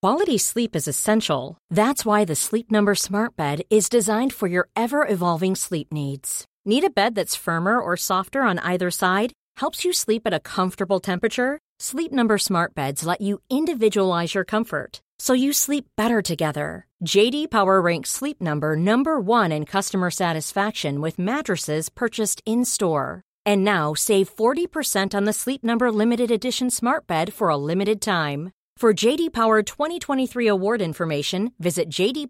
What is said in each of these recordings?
Quality sleep is essential. That's why the Sleep Number Smart Bed is designed for your ever-evolving sleep needs. Need a bed that's firmer or softer on either side? Helps you sleep at a comfortable temperature? Sleep Number Smart Beds let you individualize your comfort, so you sleep better together. J.D. Power ranks Sleep Number number 1 in customer satisfaction with mattresses purchased in-store. And now, save 40% on the Sleep Number Limited Edition Smart Bed for a limited time. For J.D. Power 2023 award information, visit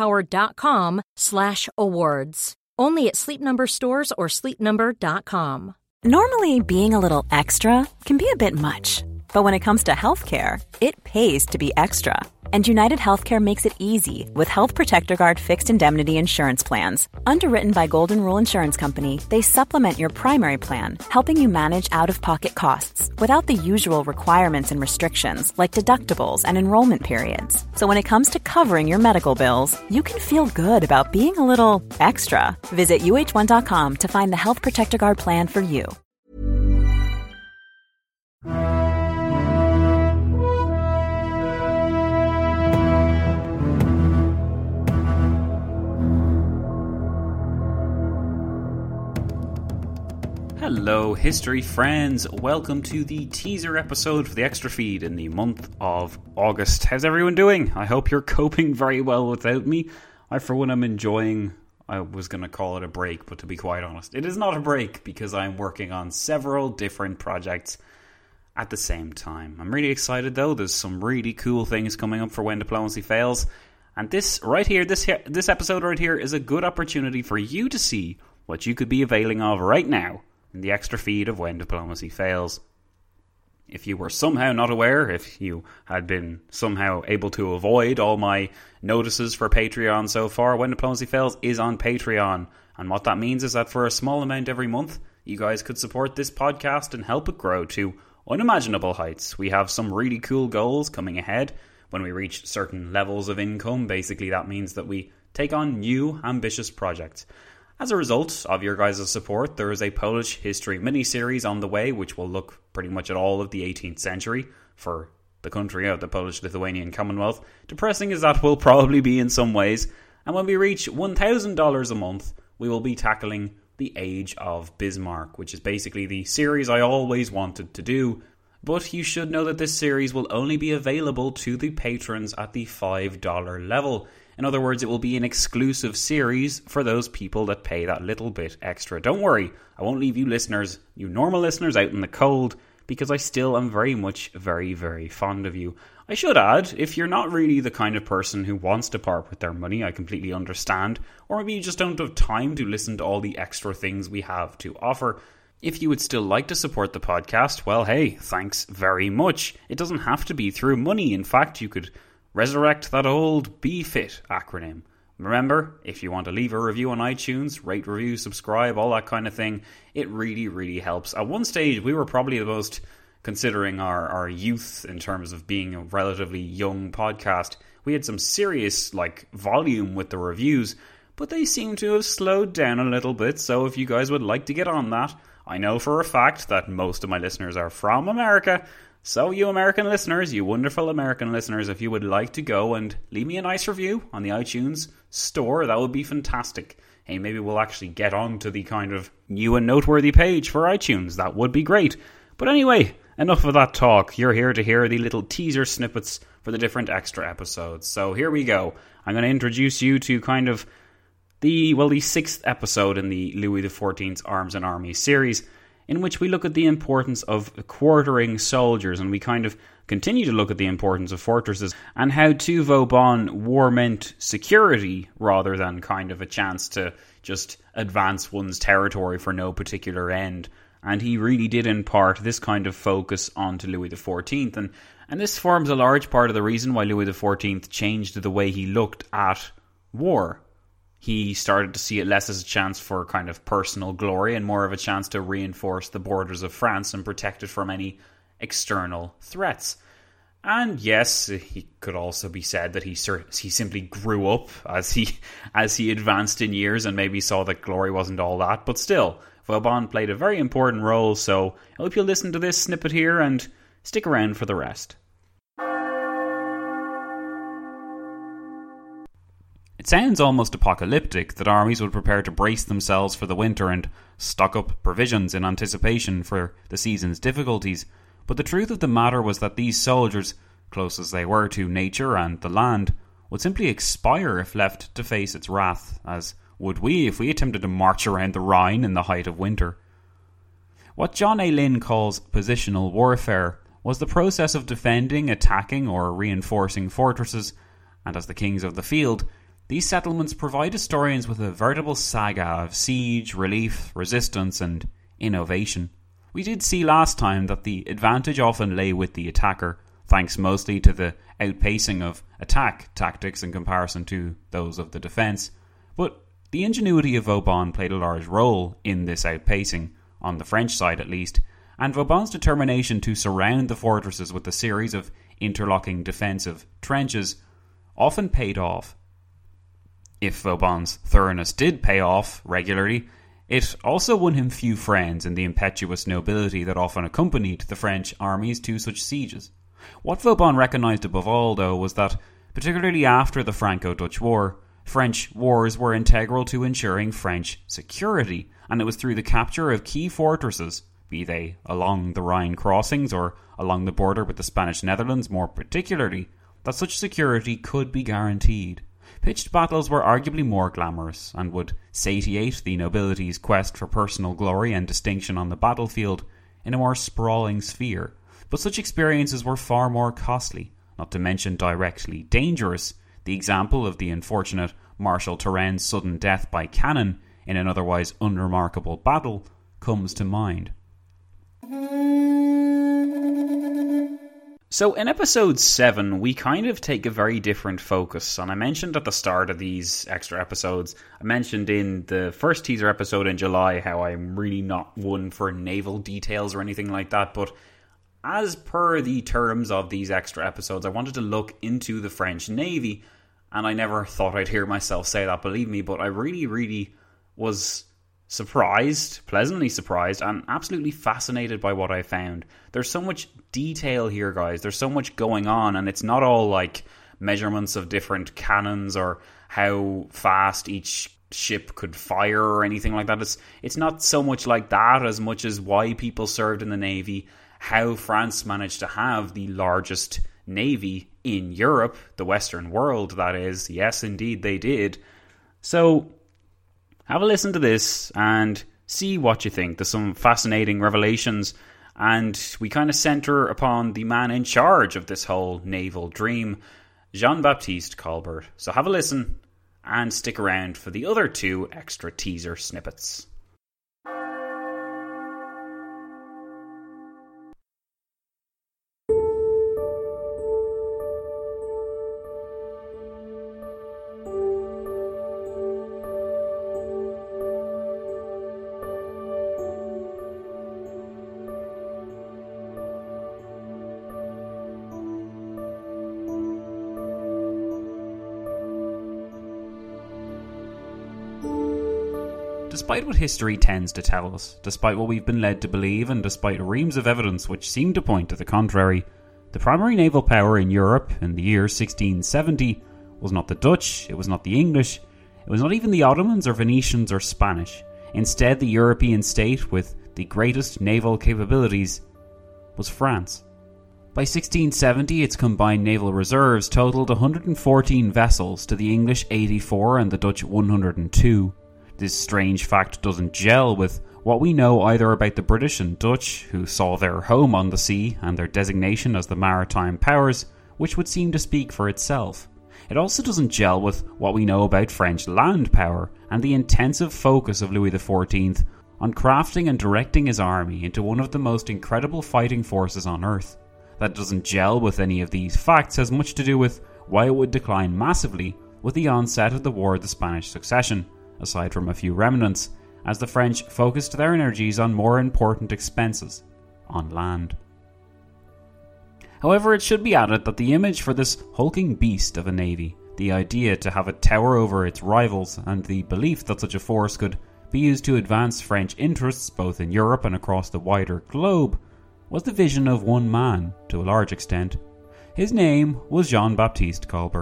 jdpower.com/awards. Only at Sleep Number stores or sleepnumber.com. Normally, being a little extra can be a bit much, but when it comes to healthcare, it pays to be extra. And United Healthcare makes it easy with Health Protector Guard fixed indemnity insurance plans. Underwritten by Golden Rule Insurance Company, they supplement your primary plan, helping you manage out-of-pocket costs without the usual requirements and restrictions like deductibles and enrollment periods. So when it comes to covering your medical bills, you can feel good about being a little extra. Visit uh1.com to find the Health Protector Guard plan for you. Hello, history friends. Welcome to the teaser episode for the Extra Feed in the month of August. How's everyone doing? I hope you're coping very well without me. I, for one, am enjoying... I was going to call it a break, but to be quite honest, it is not a break because I'm working on several different projects at the same time. I'm really excited though. There's some really cool things coming up for When Diplomacy Fails. And this right here, this episode right here is a good opportunity for you to see what you could be availing of right now in the extra feed of When Diplomacy Fails. If you were somehow not aware, if you had been somehow able to avoid all my notices for Patreon so far, When Diplomacy Fails is on Patreon. And what that means is that for a small amount every month, you guys could support this podcast and help it grow to unimaginable heights. We have some really cool goals coming ahead. When we reach certain levels of income, basically that means that we take on new, ambitious projects. As a result of your guys' support, there is a Polish history mini-series on the way, which will look pretty much at all of the 18th century for the country of the Polish-Lithuanian Commonwealth. Depressing as that will probably be in some ways. And when we reach $1,000 a month, we will be tackling the Age of Bismarck, which is basically the series I always wanted to do. But you should know that this series will only be available to the patrons at the $5 level. In other words, it will be an exclusive series for those people that pay that little bit extra. Don't worry, I won't leave you listeners, you normal listeners, out in the cold, because I still am very much very, very fond of you. I should add, if you're not really the kind of person who wants to part with their money, I completely understand, or maybe you just don't have time to listen to all the extra things we have to offer. If you would still like to support the podcast, well, hey, thanks very much. It doesn't have to be through money. In fact, you could resurrect that old BFIT acronym. Remember, if you want to leave a review on iTunes, rate, review, subscribe, all that kind of thing, it really, really helps. At one stage, we were probably the most, considering our youth in terms of being a relatively young podcast, we had some serious volume with the reviews, but they seem to have slowed down a little bit, so if you guys would like to get on that, I know for a fact that most of my listeners are from America. So you American listeners, you wonderful American listeners, if you would like to go and leave me a nice review on the iTunes store, that would be fantastic. Hey, maybe we'll actually get on to the kind of new and noteworthy page for iTunes. That would be great. But anyway, enough of that talk. You're here to hear the little teaser snippets for the different extra episodes. So here we go. I'm going to introduce you to kind of the 6th episode in the Louis XIV's Arms and Armies series, in which we look at the importance of quartering soldiers, and we kind of continue to look at the importance of fortresses, and how to Vauban war meant security rather than kind of a chance to just advance one's territory for no particular end. And he really did impart this kind of focus onto Louis XIV, and this forms a large part of the reason why Louis XIV changed the way he looked at war. He started to see it less as a chance for kind of personal glory and more of a chance to reinforce the borders of France and protect it from any external threats. And yes, he could also be said that he simply grew up as he advanced in years and maybe saw that glory wasn't all that. But still, Vauban played a very important role, so I hope you'll listen to this snippet here and stick around for the rest. It sounds almost apocalyptic that armies would prepare to brace themselves for the winter and stock up provisions in anticipation for the season's difficulties, but the truth of the matter was that these soldiers, close as they were to nature and the land, would simply expire if left to face its wrath, as would we if we attempted to march around the Rhine in the height of winter. What John A. Lynn calls positional warfare was the process of defending, attacking, or reinforcing fortresses, and as the kings of the field, these settlements provide historians with a veritable saga of siege, relief, resistance, and innovation. We did see last time that the advantage often lay with the attacker, thanks mostly to the outpacing of attack tactics in comparison to those of the defence. But the ingenuity of Vauban played a large role in this outpacing, on the French side at least, and Vauban's determination to surround the fortresses with a series of interlocking defensive trenches often paid off. If Vauban's thoroughness did pay off regularly, it also won him few friends in the impetuous nobility that often accompanied the French armies to such sieges. What Vauban recognised above all, though, was that, particularly after the Franco-Dutch War, French wars were integral to ensuring French security, and it was through the capture of key fortresses, be they along the Rhine crossings or along the border with the Spanish Netherlands more particularly, that such security could be guaranteed. Pitched battles were arguably more glamorous and would satiate the nobility's quest for personal glory and distinction on the battlefield in a more sprawling sphere, but such experiences were far more costly, not to mention directly dangerous. The example of the unfortunate Marshal Turenne sudden death by cannon in an otherwise unremarkable battle comes to mind. So in episode 7, we kind of take a very different focus, and I mentioned at the start of these extra episodes, I mentioned in the first teaser episode in July how I'm really not one for naval details or anything like that, but as per the terms of these extra episodes, I wanted to look into the French Navy, and I never thought I'd hear myself say that, believe me, but I really was surprised, pleasantly surprised, and absolutely fascinated by what I found. There's so much detail here, guys. There's so much going on, and it's not all like measurements of different cannons or how fast each ship could fire or anything like that. It's not so much like that as much as why people served in the Navy, how France managed to have the largest Navy in Europe, the Western world, that is. Yes, indeed, they did. So have a listen to this and see what you think. There's some fascinating revelations, and we kind of centre upon the man in charge of this whole naval dream, Jean-Baptiste Colbert. So have a listen and stick around for the other 2 extra teaser snippets. Despite what history tends to tell us, despite what we've been led to believe, and despite reams of evidence which seem to point to the contrary, the primary naval power in Europe in the year 1670 was not the Dutch, it was not the English, it was not even the Ottomans or Venetians or Spanish. Instead, the European state with the greatest naval capabilities was France. By 1670, its combined naval reserves totaled 114 vessels to the English 84 and the Dutch 102. This strange fact doesn't gel with what we know either about the British and Dutch, who saw their home on the sea, and their designation as the maritime powers, which would seem to speak for itself. It also doesn't gel with what we know about French land power, and the intensive focus of Louis XIV on crafting and directing his army into one of the most incredible fighting forces on earth. That doesn't gel with any of these facts has much to do with why it would decline massively with the onset of the War of the Spanish Succession, aside from a few remnants, as the French focused their energies on more important expenses, on land. However, it should be added that the image for this hulking beast of a navy, the idea to have it tower over its rivals, and the belief that such a force could be used to advance French interests both in Europe and across the wider globe, was the vision of one man, to a large extent. His name was Jean-Baptiste Colbert,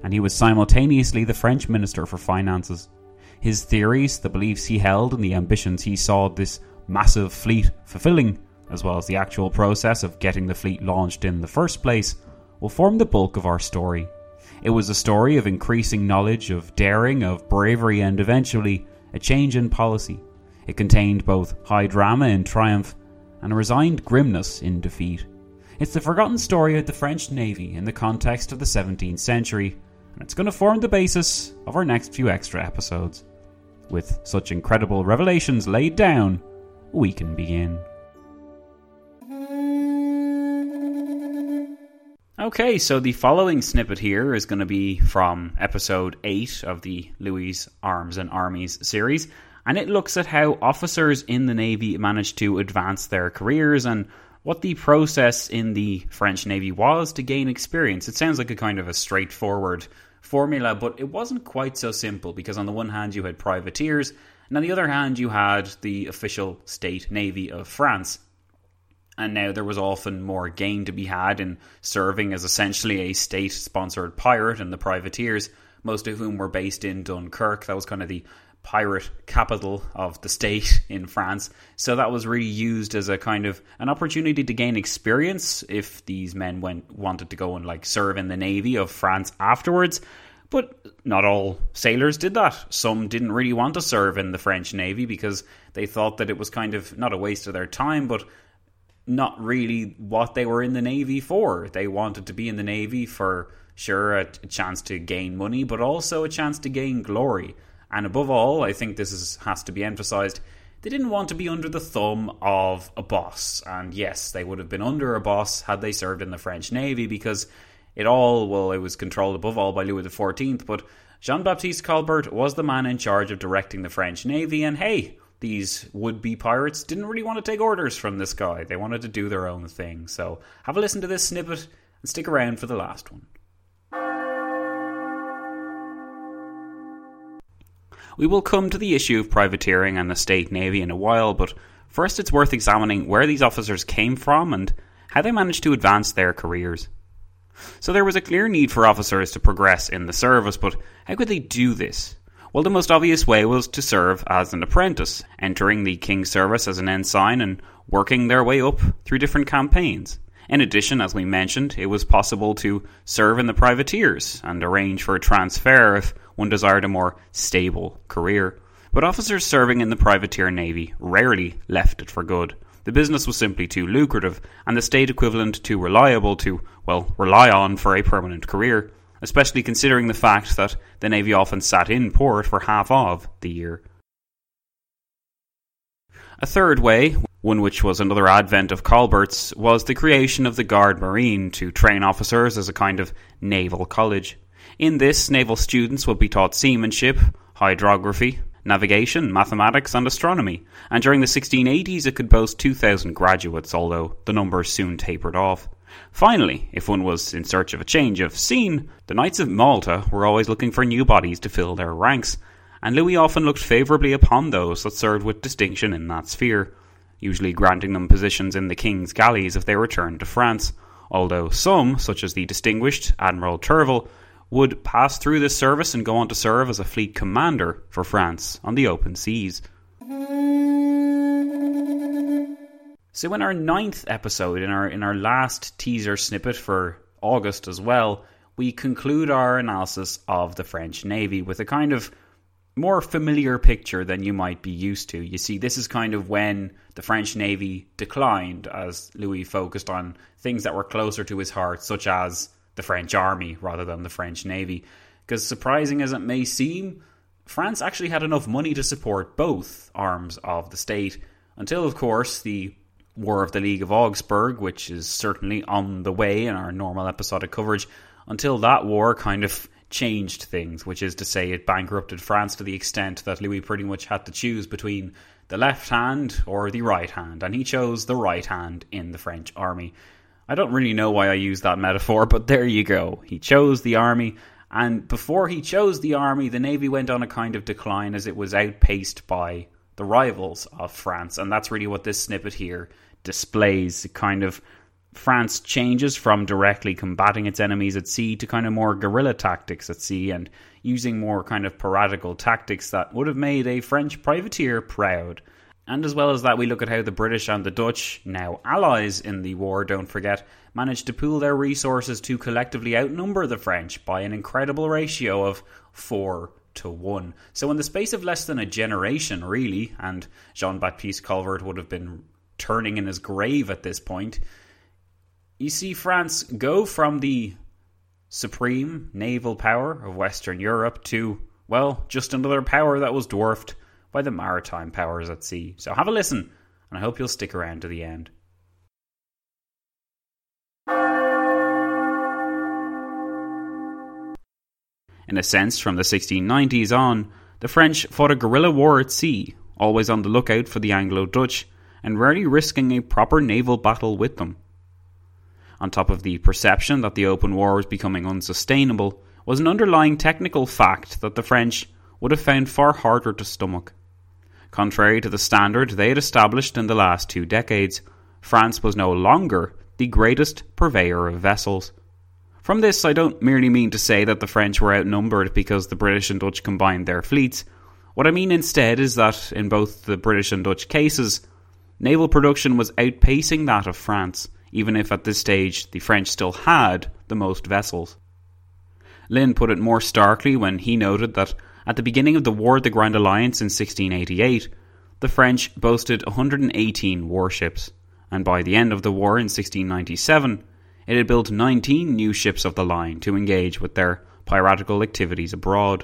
and he was simultaneously the French Minister for Finances. His theories, the beliefs he held, and the ambitions he saw this massive fleet fulfilling, as well as the actual process of getting the fleet launched in the first place, will form the bulk of our story. It was a story of increasing knowledge, of daring, of bravery, and eventually a change in policy. It contained both high drama in triumph and a resigned grimness in defeat. It's the forgotten story of the French Navy in the context of the 17th century, and it's going to form the basis of our next few extra episodes. With such incredible revelations laid down, we can begin. Okay, so the following snippet here is going to be from episode 8 of the Louis' Arms and Armies series, and it looks at how officers in the Navy managed to advance their careers and what the process in the French Navy was to gain experience. It sounds like a kind of a straightforward formula, but it wasn't quite so simple, because on the one hand you had privateers, and on the other hand you had the official state navy of France. And now there was often more gain to be had in serving as essentially a state-sponsored pirate in the privateers, most of whom were based in Dunkirk. That was kind of the pirate capital of the state in France. So that was really used as a kind of an opportunity to gain experience if these men wanted to go and serve in the navy of France afterwards. But not all sailors did that. Some didn't really want to serve in the French Navy because they thought that it was kind of not a waste of their time, but not really what they were in the Navy for. They wanted to be in the Navy for, sure, a chance to gain money, but also a chance to gain glory. And above all, I think this has to be emphasised, they didn't want to be under the thumb of a boss. And yes, they would have been under a boss had they served in the French Navy, because it was controlled above all by Louis XIV, but Jean-Baptiste Colbert was the man in charge of directing the French Navy, and hey, these would-be pirates didn't really want to take orders from this guy. They wanted to do their own thing. So have a listen to this snippet and stick around for the last one. We will come to the issue of privateering and the state navy in a while, but first it's worth examining where these officers came from and how they managed to advance their careers. So there was a clear need for officers to progress in the service, but how could they do this? Well, the most obvious way was to serve as an apprentice, entering the King's service as an ensign and working their way up through different campaigns. In addition, as we mentioned, it was possible to serve in the privateers and arrange for a transfer if one desired a more stable career. But officers serving in the privateer navy rarely left it for good. The business was simply too lucrative, and the state equivalent too reliable to, rely on for a permanent career, especially considering the fact that the navy often sat in port for half of the year. A third way, one which was another advent of Colbert's, was the creation of the Garde Marine to train officers as a kind of naval college. In this, naval students would be taught seamanship, hydrography, navigation, mathematics and astronomy, and during the 1680s it could boast 2,000 graduates, although the numbers soon tapered off. Finally, if one was in search of a change of scene, the Knights of Malta were always looking for new bodies to fill their ranks, and Louis often looked favourably upon those that served with distinction in that sphere, usually granting them positions in the King's galleys if they returned to France, although some, such as the distinguished Admiral Turville, would pass through this service and go on to serve as a fleet commander for France on the open seas. So in our 9th episode, in our last teaser snippet for August as well, we conclude our analysis of the French Navy with a kind of more familiar picture than you might be used to. You see, this is kind of when the French Navy declined, as Louis focused on things that were closer to his heart, such as the French army rather than the French Navy. Because surprising as it may seem, France actually had enough money to support both arms of the state, until, of course, the War of the League of Augsburg, which is certainly on the way in our normal episodic coverage, until that war kind of changed things, which is to say it bankrupted France to the extent that Louis pretty much had to choose between the left hand or the right hand, and he chose the right hand in the French army. I don't really know why I use that metaphor, but there you go. He chose the army, and before he chose the army, the navy went on a kind of decline as it was outpaced by the rivals of France, and that's really what this snippet here displays. Kind of France changes from directly combating its enemies at sea to kind of more guerrilla tactics at sea and using more kind of piratical tactics that would have made a French privateer proud. And as well as that, we look at how the British and the Dutch, now allies in the war, don't forget, managed to pool their resources to collectively outnumber the French by an incredible ratio of 4-1. So in the space of less than a generation, really, and Jean-Baptiste Colbert would have been turning in his grave at this point, you see France go from the supreme naval power of Western Europe to, well, just another power that was dwarfed by the maritime powers at sea. So have a listen, and I hope you'll stick around to the end. In a sense, from the 1690s on, the French fought a guerrilla war at sea, always on the lookout for the Anglo-Dutch, and rarely risking a proper naval battle with them. On top of the perception that the open war was becoming unsustainable, was an underlying technical fact that the French would have found far harder to stomach. Contrary to the standard they had established in the last 2 decades, France was no longer the greatest purveyor of vessels. From this, I don't merely mean to say that the French were outnumbered because the British and Dutch combined their fleets. What I mean instead is that, in both the British and Dutch cases, naval production was outpacing that of France, even if at this stage the French still had the most vessels. Lynn put it more starkly when he noted that at the beginning of the War of the Grand Alliance in 1688, the French boasted 118 warships, and by the end of the war in 1697, it had built 19 new ships of the line to engage with their piratical activities abroad.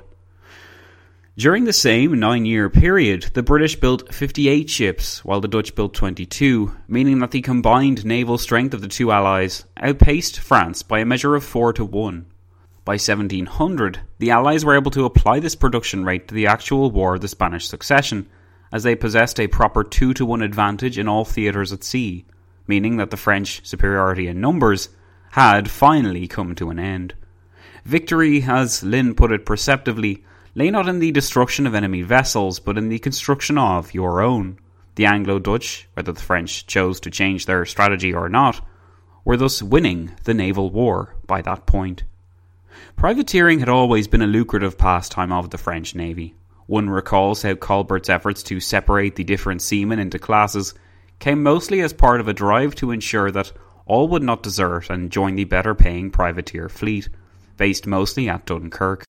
During the same 9-year period, the British built 58 ships, while the Dutch built 22, meaning that the combined naval strength of the two allies outpaced France by a measure of 4-1. By 1700, the Allies were able to apply this production rate to the actual War of the Spanish Succession, as they possessed a proper 2-1 advantage in all theatres at sea, meaning that the French superiority in numbers had finally come to an end. Victory, as Lynn put it perceptively, lay not in the destruction of enemy vessels, but in the construction of your own. The Anglo-Dutch, whether the French chose to change their strategy or not, were thus winning the naval war by that point. Privateering had always been a lucrative pastime of the French Navy. One recalls how Colbert's efforts to separate the different seamen into classes came mostly as part of a drive to ensure that all would not desert and join the better-paying privateer fleet, based mostly at Dunkirk.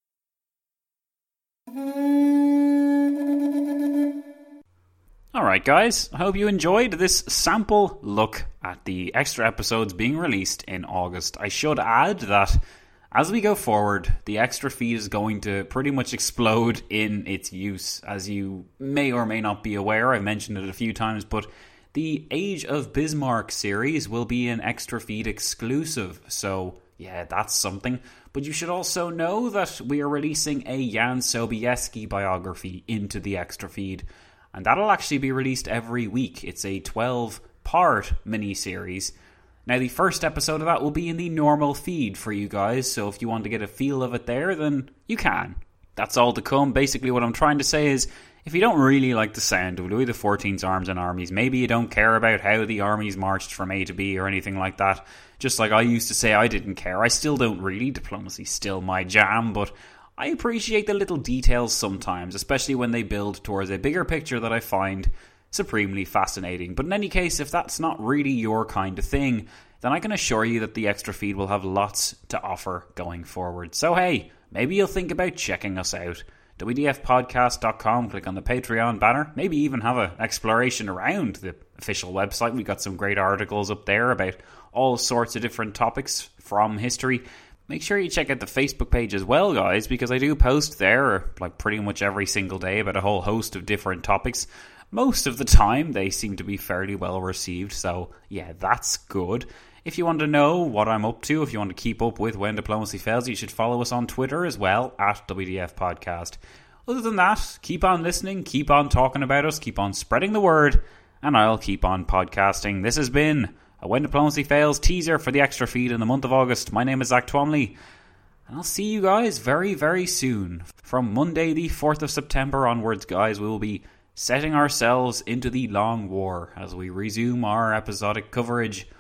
Alright guys, I hope you enjoyed this sample look at the extra episodes being released in August. I should add that as we go forward, the extra feed is going to pretty much explode in its use. As you may or may not be aware, I've mentioned it a few times, but the Age of Bismarck series will be an extra feed exclusive. So yeah, that's something. But you should also know that we are releasing a Jan Sobieski biography into the extra feed. And that'll actually be released every week. It's a 12-part mini-series. Now, the first episode of that will be in the normal feed for you guys, so if you want to get a feel of it there, then you can. That's all to come. Basically, what I'm trying to say is, if you don't really like the sound of Louis XIV's Arms and Armies, maybe you don't care about how the armies marched from A to B or anything like that, just like I used to say I didn't care. I still don't really. Diplomacy's still my jam, but I appreciate the little details sometimes, especially when they build towards a bigger picture that I find supremely fascinating. But in any case, if that's not really your kind of thing, then I can assure you that the extra feed will have lots to offer going forward. So hey, maybe you'll think about checking us out. WDFpodcast.com, click on the Patreon banner, maybe even have an exploration around the official website. We've got some great articles up there about all sorts of different topics from history. Make sure you check out the Facebook page as well, guys, because I do post there like pretty much every single day about a whole host of different topics. Most of the time, they seem to be fairly well received, so yeah, that's good. If you want to know what I'm up to, if you want to keep up with When Diplomacy Fails, you should follow us on Twitter as well, at WDF Podcast. Other than that, keep on listening, keep on talking about us, keep on spreading the word, and I'll keep on podcasting. This has been a When Diplomacy Fails teaser for the extra feed in the month of August. My name is Zach Twomley, and I'll see you guys very, very soon. From Monday the 4th of September onwards, guys, we will be setting ourselves into the long war as we resume our episodic coverage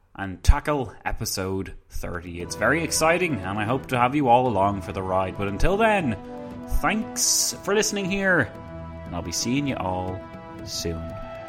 and tackle episode 30. It's very exciting, and I hope to have you all along for the ride. But until then, thanks for listening here, and I'll be seeing you all soon.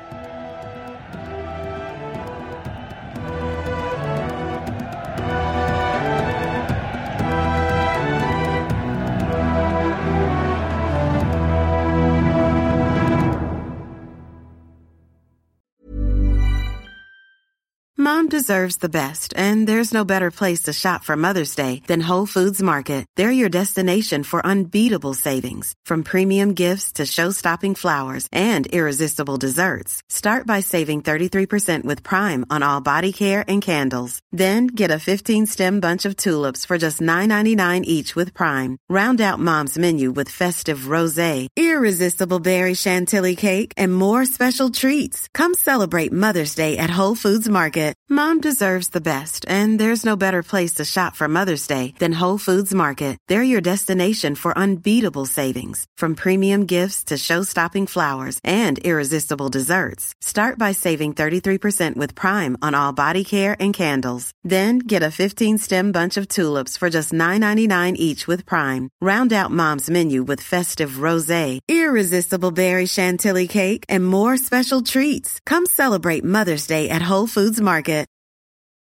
Mom deserves the best, and there's no better place to shop for Mother's Day than Whole Foods Market. They're your destination for unbeatable savings, from premium gifts to show-stopping flowers and irresistible desserts. Start by saving 33% with Prime on all body care and candles. Then get a 15-stem bunch of tulips for just $9.99 each with Prime. Round out Mom's menu with festive rosé, irresistible berry chantilly cake, and more special treats. Come celebrate Mother's Day at Whole Foods Market. Mom deserves the best, and there's no better place to shop for Mother's Day than Whole Foods Market. They're your destination for unbeatable savings, from premium gifts to show-stopping flowers and irresistible desserts. Start by saving 33% with Prime on all body care and candles. Then get a 15-stem bunch of tulips for just $9.99 each with Prime. Round out Mom's menu with festive rosé, irresistible berry chantilly cake, and more special treats. Come celebrate Mother's Day at Whole Foods Market.